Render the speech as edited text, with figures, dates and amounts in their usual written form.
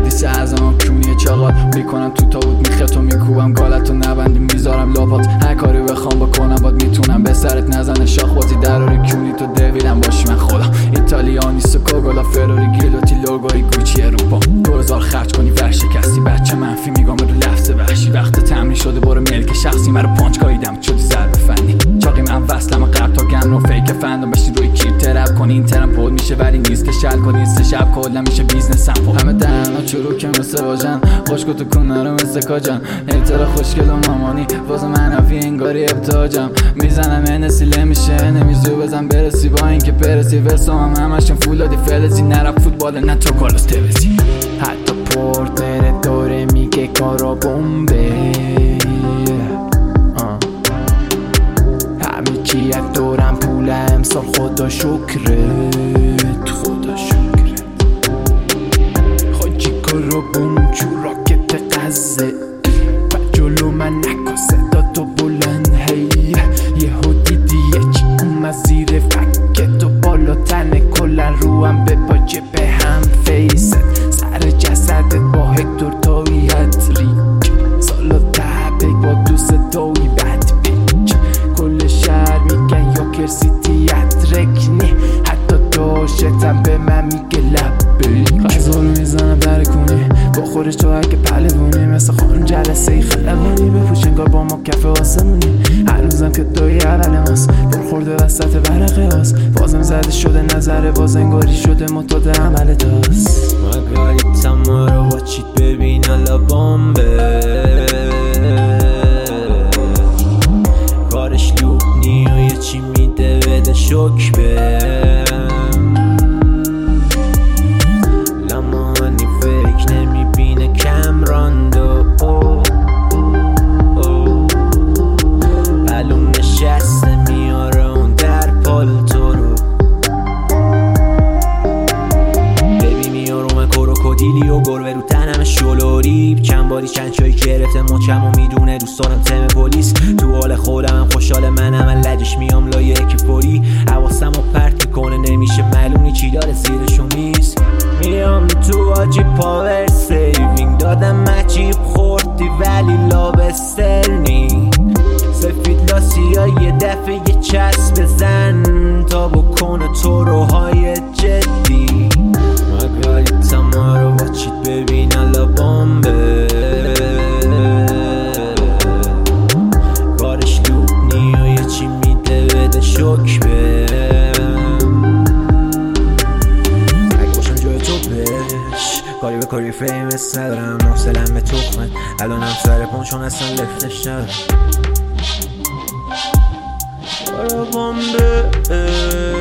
دیس اعظمم کونی چاقات میکنم تو تابوت میخطو میکوبم گالتو نبندی میذارم لاپات هر کاری بخوام بکنم باد میتونم به سرت نزنه شاخوازی دراری کونی تو دویلم باشی من خدا ایتالیانی سکوگولا فراری گیلوتی لوگوی گوچی اروپا 2000 خرج کنی ورشکستی بچه منفی میگم رو لفظ وحشی وقت تمرین شده برو ملک شخصی مرا پانچ گاییدم شدی ضربه فنی چاقی من وصلم قرب تا گم رو فیک فندم بشی روی کیر ترپ کنی این ترم پود میشه ولی نیست که شل کنی سه شب کلا میشه بیزنسم همه دهنا چروک مثل واجن خوشگو تو کنه رو مثل کاجن هیتر خوشگل و مامانی باز منفی انگاری ابتاجم میزنم انسیله میشه نمیزو بزن برسی با اینکه پرسی وسام همشون فولادی فلزی نرم فوتبال نه تو کالوس توزی حتی پورتر دوره میگه کارا بمبه همه چی از دورم پول امسال خدا شکرت خدا شکرت خاجی کارا بوم چو راکت قزه و جلو من نکن صدا تو بلند هی یهو دیدی یه چی اومد زیر فکت و بالا تنه کلن روم به پاچه به هم فیست سر جسدت با هکتور تایی هتریک سالا تبک با دوست تایی بد بیچ کل شهر میگن یوکر سیتی اترکنی حتی داشتم به من میگه لبیک غذا رو میزنم در کنی با خورش تو اگه پلوونی مثل خانم جلسه ای خلبانی بپوش انگار با ما کف آسمونی هنوزم که دوی اول ماست برخورده وسط ورقه هاست بازم زده شده نظره باز انگاری شده متاد عمل تاست مگاریتم رو با چیت ببین الا بامبه کارش لوبنی و یه چی میده بده شک لمانی فکر نمیبینه کمراندو معلوم نشسته میاره اون در پالتو رو ببی میاره من کروکودیلی و گربه رو تنم شلوری چند باری چند چایی گرفته مچم و میدونه دوست دارم تم پلیس تو حال خودم خوشحال منم من لجش میام لایه یکی فوری حواسم رو پرت میکنه نمیشه معلومی چی داره زیرشون نیست میام تو آجی پاور سیوینگ دادم مچیب خوردی ولی لابسترنی سفید لاسیا یه دفعه یه چسب بزن تا بکنه تو روهای جدی مگاریتم رو با چیت ببین الا بامبه کارش لوبنی و یه چی میده بده شک باشم جای تو بش کاری به کاری فیمس ندارم حوصله‌ام به تخمت الانم سر پونچون اصلا لفتش ندارم بامبه